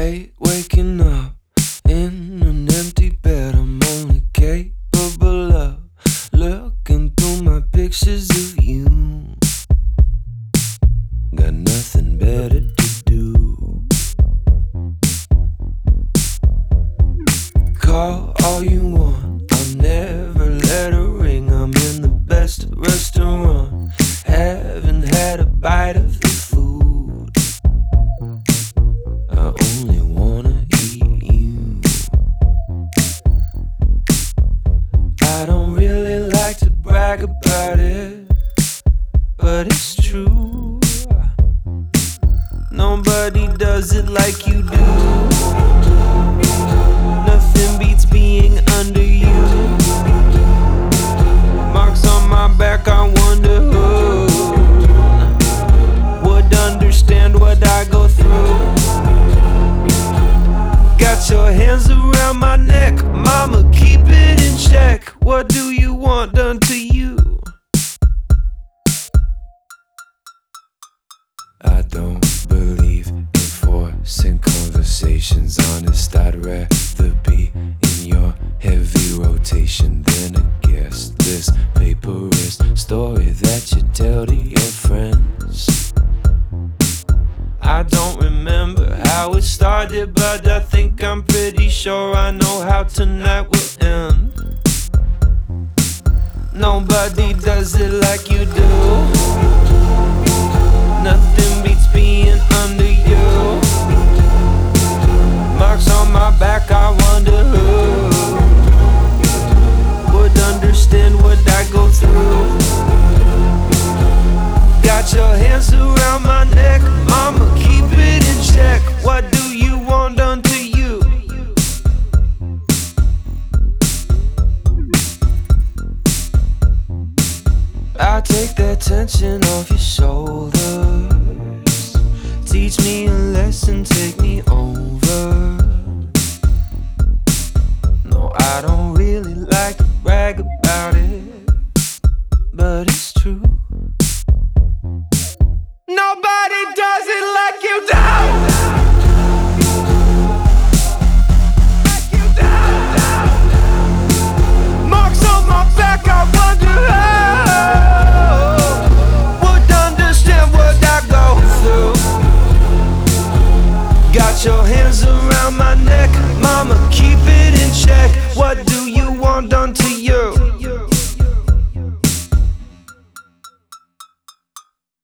hate waking up in an empty bed. I'm only capable of looking through my pictures of you. Got nothing better to do. Call all you want, I'll never let her ring. I'm in the best restaurant, haven't had a bite of the food. I only wanna eat you. I don't really like to brag about it, but it's true. Nobody does it like you do. Nothing beats being under you. Marks on my back, I wonder who would understand what I go through. Got your hands around my neck, mama, keep it in check. What do you want done to you? I don't believe in forcing conversations. Honest, I'd rather be in your heavy rotation than a guest. This paper is story that you tell to your friends. I don't remember how it started, but I think I'm pretty sure I know how tonight will end. Nobody does it like you do. Nothing beats being under you. Marks on my back, I wonder who would understand what I go through. Got your hands around my neck, mama, keep it in check. What do you want done to you? I take that tension off your shoulders. Teach me a lesson, take me home.